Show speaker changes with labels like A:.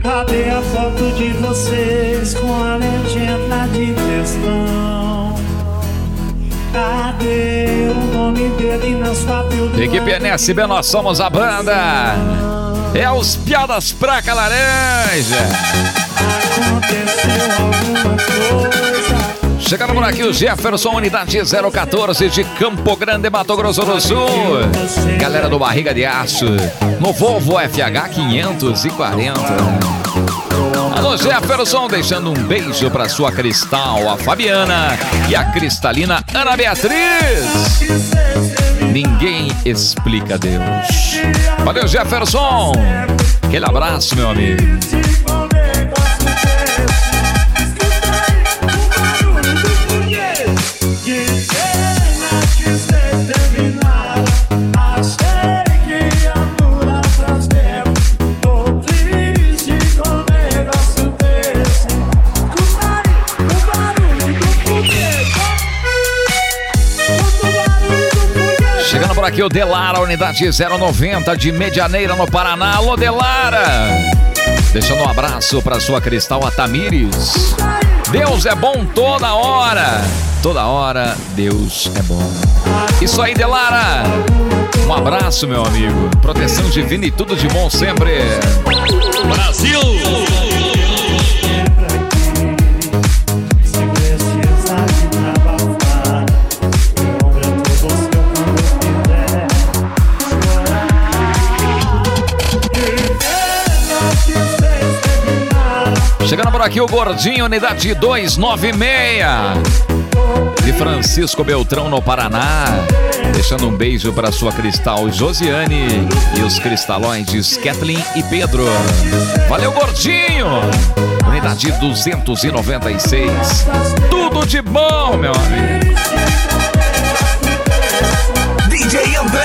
A: Cadê a foto de vocês com a legenda de textão? Cadê o nome dele na sua build?
B: Equipe NSB, nós somos a banda. É os Piadas Praca Laranja.
A: Aconteceu alguma coisa.
B: Chegando por aqui o Jefferson, unidade 014 de Campo Grande, Mato Grosso do Sul. Galera do Barriga de Aço, no Volvo FH 540. Alô Jefferson, deixando um beijo pra sua Cristal, a Fabiana e a cristalina Ana Beatriz. Ninguém explica Deus. Valeu Jefferson, aquele abraço meu amigo. Chegando por aqui o Delara, unidade 090 de Medianeira, no Paraná. Alô, Delara! Deixando um abraço para sua Cristal, a Tamires. Deus é bom toda hora. Toda hora, Deus é bom. Isso aí, Delara! Um abraço, meu amigo. Proteção divina e tudo de bom sempre.
C: Brasil!
B: Chegando por aqui o Gordinho, unidade 296 de Francisco Beltrão, no Paraná. Deixando um beijo para sua Cristal Josiane e os cristalóides Kathleen e Pedro. Valeu, Gordinho! Unidade 296. Tudo de bom, meu amigo.
C: DJ André!